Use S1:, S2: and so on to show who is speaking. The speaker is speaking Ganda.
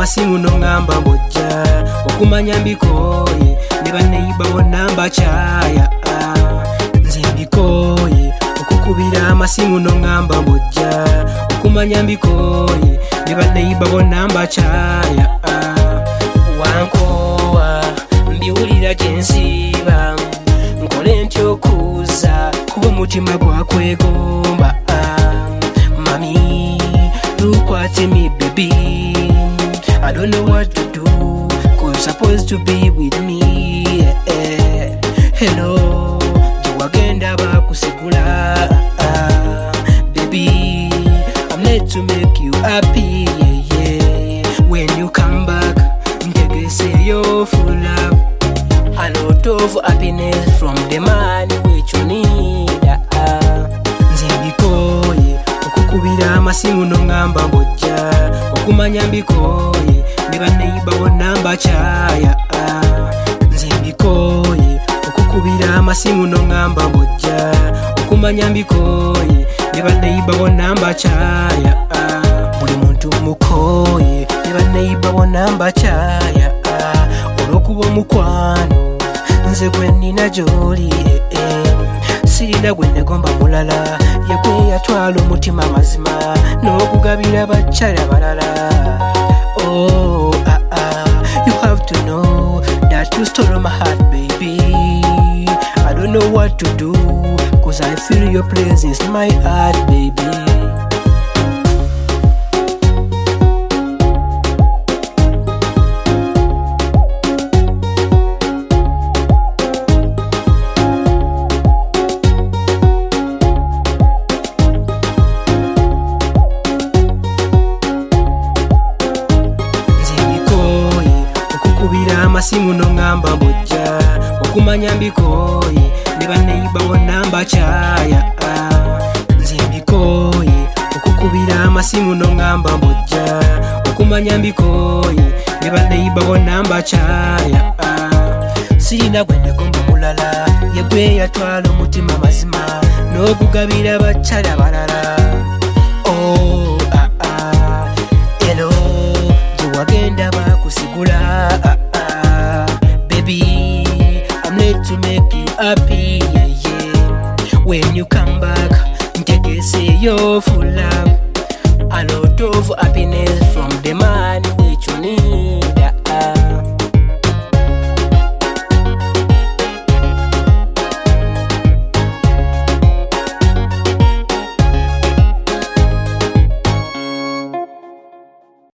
S1: amasimu nongamba mbojja okumanya mbikoye ne baneiba bonna mbakyaya nze mbikoye okukubira amasimu nongamba mbojja okumanya mbikoye ne baneiba bonna mbakyaya wankowa mbiwulira gyensiiba nkole ntya okuuza kuba omutima gwakwegomba mami lukwate me baby I don't know what to do cause you're supposed to be with me hello jewagenda bakusigula baby I'm late to make you happy when you come back ntegese your full love a lot of happiness from the man which you need nze mbikoye okukubira amasimu nongamba mbojja okumanya mbikoye ne baneiba bonna mbakyaya nze mbikoye okukubira amasimu nongamba mbojja okumanya mbikoye ne baneiba bonna mbakyaya buli muntu mukoye ne baneiba bonna mbakyaya olw'okuba omukwano nze gwe nnina gy'oli sirina gwe negomba mulala ye gwe yatwala omutima mazima n'okugabira bakyala balala you have to know that you stole my heart baby I don't know what to do cause I feel your presence in my heart baby amasimu nongamba mbojja okumanya mbikoye ne baneiba bonna mbakyaya nze mbikoye okukubira amasimu nongamba mbojja okumanya mbikoye ne baneiba bonna mbakyaya sirina gwe negomba mulala ye gwe yatwala omutima mazima n'okugabira bakyala balala ero gyewagenda bakusigula baby, I'm late to make you happy, when you come back, take a say your full love, a lot of